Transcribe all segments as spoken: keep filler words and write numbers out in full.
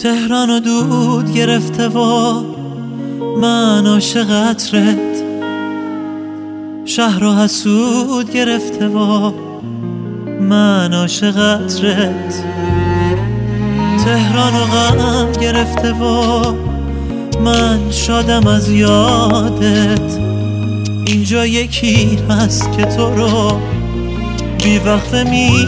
تهران و دود گرفته و من عاشق عطرت، شهر و حسود گرفته و من عاشق عطرت، تهران و غم گرفته و من شادم از یادت. اینجا یکی هست که تو رو بی وقفه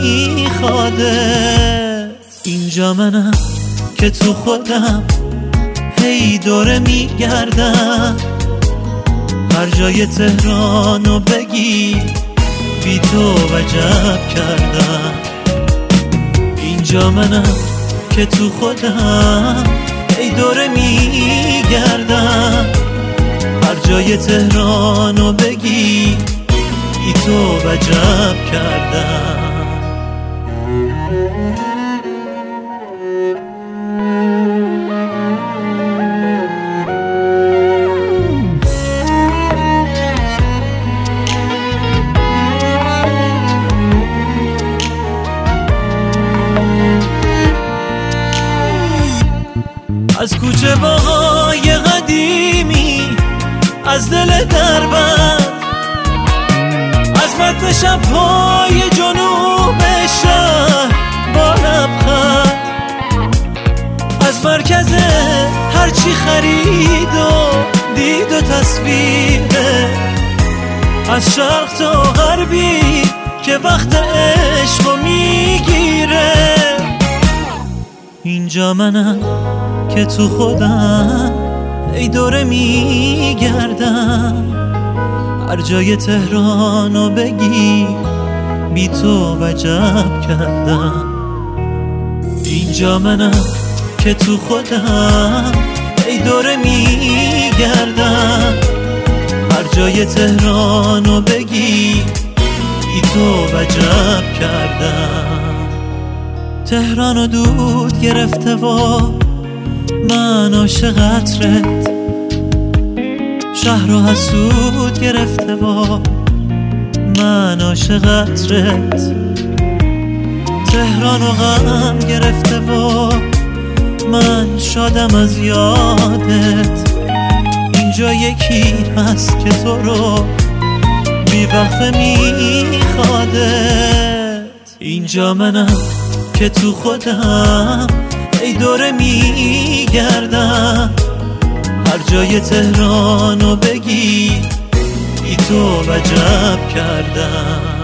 میخوادت. اینجا منم که تو خودم هی دوره میگردم، هر جای تهرانو بگی بی تو وجب کردم. اینجا منم که تو خودم هی دوره میگردم، هر جای تهرانو بگی بی تو وجب کردم. از کوچه باهای قدیمی، از دل دربند، از متن شب‌های جنوب شهر با لبخند، از مرکز هرچی خرید و دید و تصویره، از شرق تا غربی که وقت عشقو میگیره. اینجا منم که تو خودم ای دوره میگردم، هر جای تهرانو بگی بی تو وجب کردم. اینجا منم که تو خودم ای دوره میگردم، هر جای تهرانو بگی بی تو وجب کردم. تهران و دود گرفته و من عاشق عطرت، شهر و حسود گرفته و من عاشق عطرت، تهران و غم گرفته و من شادم از یادت. اینجا یکی هست که تو رو بی وقفه میخوادت. اینجا منم که تو خودم ای دوره میگردم، هر جای تهرانو بگی بی تو وجب کردم.